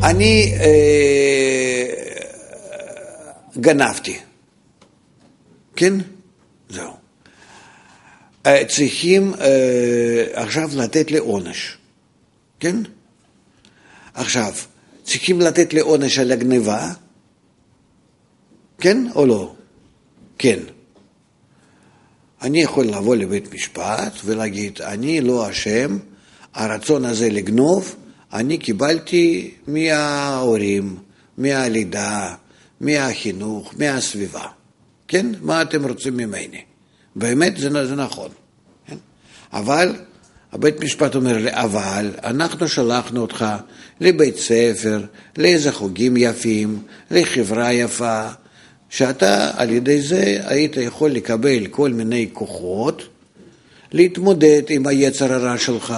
אני גנבתי, כן? זהו. צריכים עכשיו לתת לי עונש, כן? עכשיו, צריכים לתת לי עונש על הגניבה, כן או לא? כן. אני יכול לבוא לבית משפט ולהגיד, אני לא אשם, הרצון הזה לגנוב, אני קיבלתי מההורים, מהלידה, מהחינוך, מהסביבה. כן? מה אתם רוצים ממני? באמת זה נכון. כן? אבל הבית משפט אומר לי, אבל אנחנו שלחנו אותך לבית ספר, לאיזה חוגים יפים, לחברה יפה, שאתה על ידי זה היית יכול לקבל כל מיני כוחות, להתמודד עם היצר הרע שלך,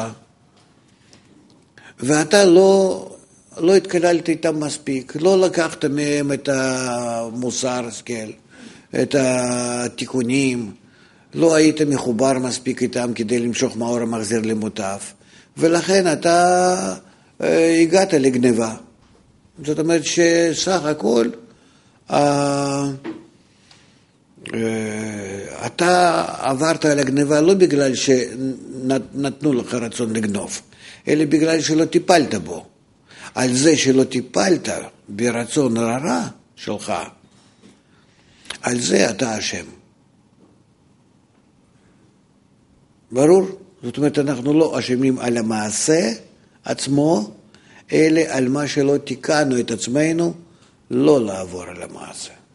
ואתה לא התקללת איתם מספיק, לא לקחת מהם את המוסר השכל, את התיקונים, לא היית מחובר מספיק איתם כדי למשוך מאור המחזיר למוטב, ולכן אתה הגעת לגניבה. זאת אומרת שסך הכל אתה עברת על הגניבה לא בגלל שנתנו לך רצון לגנוב, אלא בגלל שלא טיפלת בו. על זה שלא טיפלת ברצון הרע שלך, על זה אתה אשם. ברור? זאת אומרת, אנחנו לא אשמים על המעשה עצמו, אלא על מה שלא תיקנו את עצמנו, לא לעבור על המעשה.